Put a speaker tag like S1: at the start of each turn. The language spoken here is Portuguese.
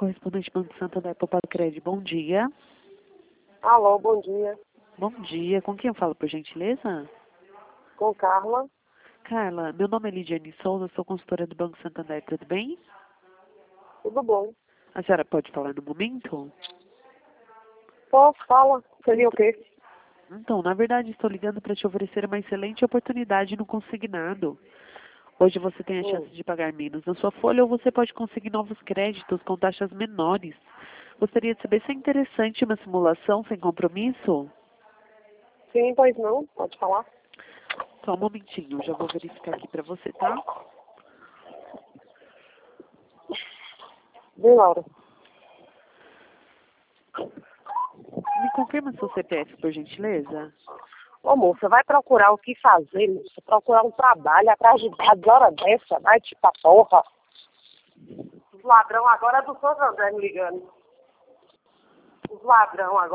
S1: correspondente Banco Santander Popacred. Bom dia.
S2: Alô, bom dia.
S1: Bom dia. Com quem eu falo, por gentileza?
S2: Com Carla.
S1: Carla, meu nome é Lidiane Souza, sou consultora do Banco Santander. Tudo bem?
S2: Tudo bom?
S1: A senhora pode falar no momento?
S2: Posso? Fala. Seria o quê?
S1: Então, na verdade, estou ligando para te oferecer uma excelente oportunidade no consignado. Hoje você tem a chance de pagar menos na sua folha ou você pode conseguir novos créditos com taxas menores. Gostaria de saber se é interessante uma simulação sem compromisso?
S2: Sim, pois não. Pode falar.
S1: Só um momentinho, já vou verificar aqui para você, tá?
S2: Vem, Laura.
S1: Me confirma seu CPF, por gentileza?
S2: Ô, moça, vai procurar o que fazer, moça. Procurar um trabalho atrás de dados, hora dessa. Vai, tipo, a porra. Os ladrão agora é do Santander me ligando. Os ladrão agora.